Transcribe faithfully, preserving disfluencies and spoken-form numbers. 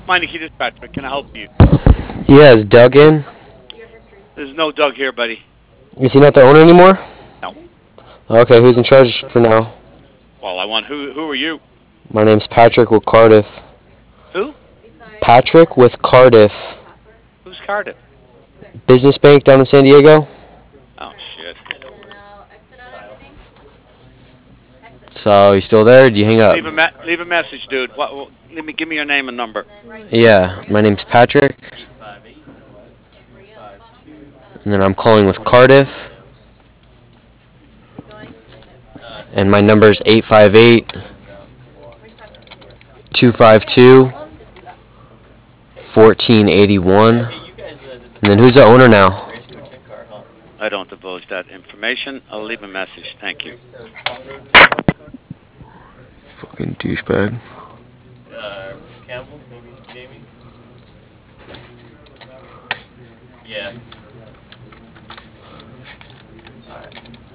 Meineke Dispatcher, can I help you? Yeah, is Doug in? There's no Doug here, buddy. Is he not the owner anymore? No. Okay, who's in charge for now? Well, I want who? Who are you? My name's Patrick with Cardiff. Who? Patrick with Cardiff. Who's Cardiff? Business bank down in San Diego? Oh shit. So, you still there? Or do you hang up? Leave a me- leave a message, dude. What? what let me give me your name and number. Yeah, my name's Patrick. And then I'm calling with Cardiff. And my number's eight five eight, two five two, one four eight one. And then who's the owner now? I don't divulge that information. I'll leave a message. Thank you. Fucking douchebag. Uh, Campbell, maybe Jamie? Yeah. Alright.